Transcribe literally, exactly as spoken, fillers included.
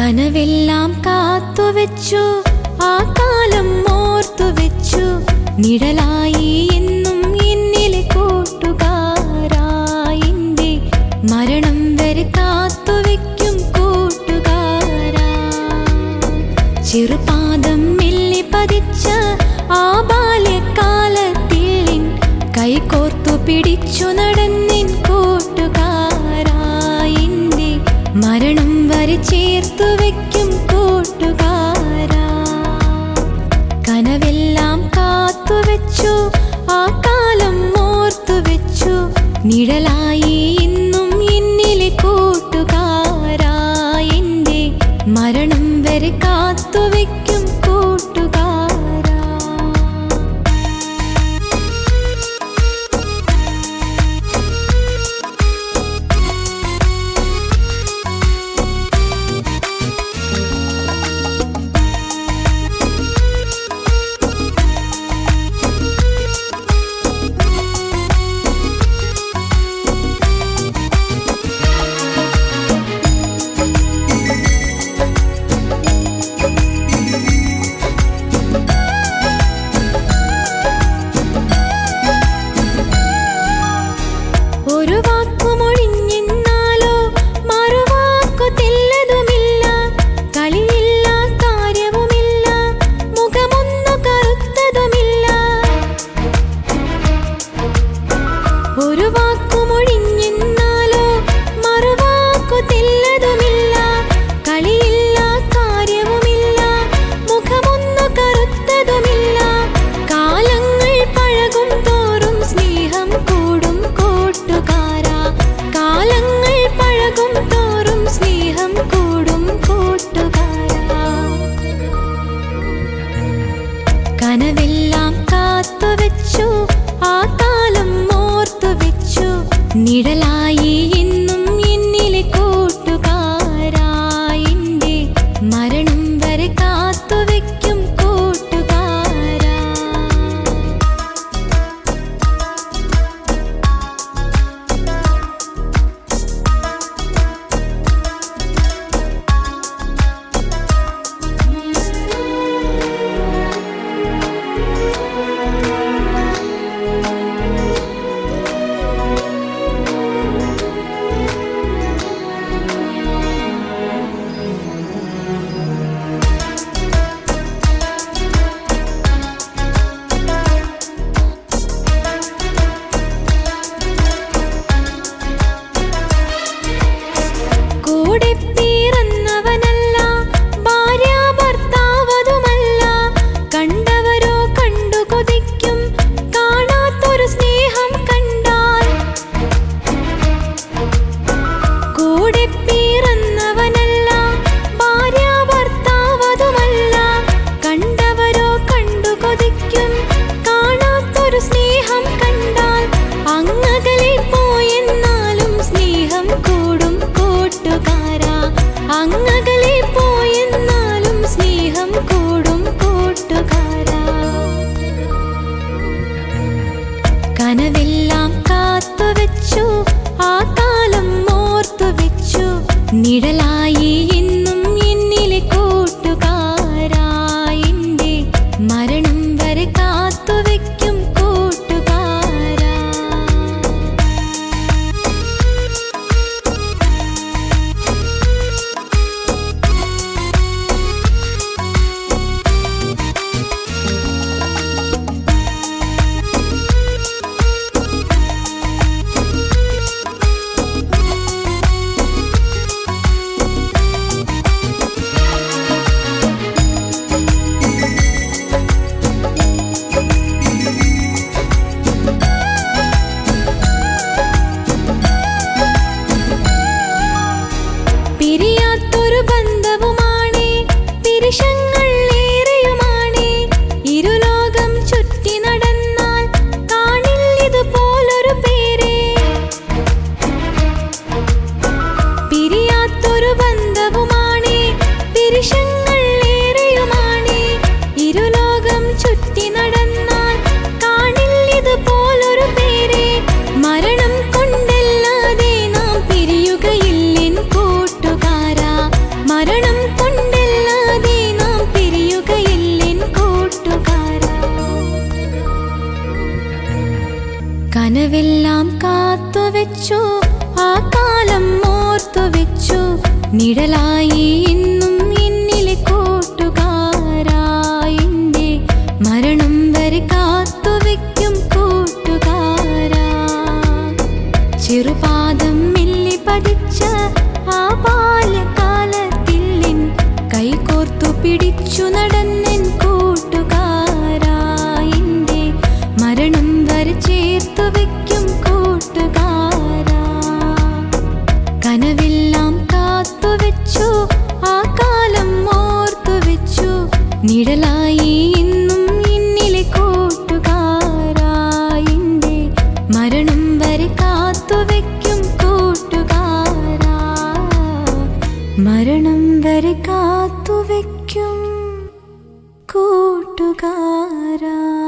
കനവെല്ലാം കാത്തുവെച്ചു, ആ കാലം ഓർത്തുവെച്ചു. നിഴലായി എന്നും എന്നിലെ കൂട്ടുകാരാ, എന്റെ മരണം വരെ കാത്തുവെക്കും കൂട്ടുകാരാ. ചെറുപാദം മെല്ലെ പതിച്ച ആ ബാല്യകാലത്തിൽ കൈകോർത്തു പിടിച്ചു നടന്നിൻ കൂട്ടുകാരാ, എന്റെ മരണം വരെ ചേർത്തു വെക്കും കൂട്ടുകാരാ. കനവെല്ലാം കാത്തുവെച്ചു, ആ കാലം ഓർത്തുവെച്ചു. നിഴലായി എന്നും എന്നിലെ കൂട്ടുകാരാ, എന്റെ മരണം വരെ കാത്തുവെക്കും കൂട്ടുകാരാ. ഒരു വാക്കുമൊഴിഞ്ഞെന്നാലോ മറുവാക്കു തെല്ലതുമില്ല, കളിയില്ല കാര്യവുമില്ല, മുഖമൊന്നു കറുത്തതുമില്ല. ഒരു വാക്കുമൊഴിഞ്ഞെന്നാലോ മറുവാക്കു തെല്ലതുമില്ല, കളിയില്ല കാര്യവുമില്ല, മുഖമൊന്നു കറുത്തതുമില്ല. കാലങ്ങൾ പഴകും തോറും സ്നേഹം കൂടും കൂട്ടുകാരാ, കാലങ്ങൾ പഴകും തോറും സ്നേഹം കൂടും കൂട്ടുകാരാ. കനവെല്ലാം കാത്തുവെച്ചു, ആ കാലം ഓർത്തുവെച്ചു. നിഴലായി എന്നും എന്നിലെ കൂട്ടുകാരാ, എന്റെ മരണം വരെ കാത്തുവെക്കും കൂട്ടുകാരാ. കൂടെ പിറന്നവനല്ല, ഭാര്യ ഭർത്താവതുമല്ല, കണ്ടവരോ കണ്ടു കൊതിക്കും കാണാത്തൊരു സ്നേഹം കണ്ടാൽ. കൂടെ പിറന്നവനല്ല, ഭാര്യ ഭർത്താവതുമല്ല, കണ്ടവരോ കണ്ടു കൊതിക്കും കാണാത്തൊരു സ്നേഹം കണ്ടാൽ. അങ്ങകലെ പോയെന്നാലും സ്നേഹം കൂടും കൂട്ടുകാരാ, അങ്ങകലെ പോയെന്നാലും സ്നേഹം കൂടും കൂട്ടുകാരാ. കനവെല്ലാം കാത്തുവെച്ചു, ആ കാലം ഓർത്തുവെച്ചു. നിഴലായി എന്നും എന്നിലെ കൂട്ടുകാരാ, എന്റെ മരണം വരെ കാത്തുവെക്കും കൂട്ടുകാരാ. കനവെല്ലാം കാത്തുവെച്ചു ആ കാലം ഓർത്തുവെച്ചു നിഴലായി എന്നും എന്നിലെ കൂട്ടുകാരായി എൻ്റെ മരണം വരെ കാത്തുവെക്കും കൂട്ടുകാരാ. ചെറുപാദം മെല്ലി പതിച്ച ആ ബാല്യകാലത്തിൽ എൻ കൈകോർത്തു പിടിച്ചു നടന്നെൻ കൂട്ടുകാരാ. എൻ്റെ മരണം വരെ ചേർത്തു വെക്കും കൂട്ടുകാരാ. കനവെല്ലാം കാത്തുവെച്ചു ആ കാലം ഓർത്തുവെച്ചു നിഴലായി എന്നും എന്നിലെ കൂട്ടുകാരായി എൻ്റെ മരണം വരെ കാത്തുവെക്കും കൂട്ടുകാരാ. മരണം വരെ കാത്തുവെക്കും കൂട്ടുകാരാ.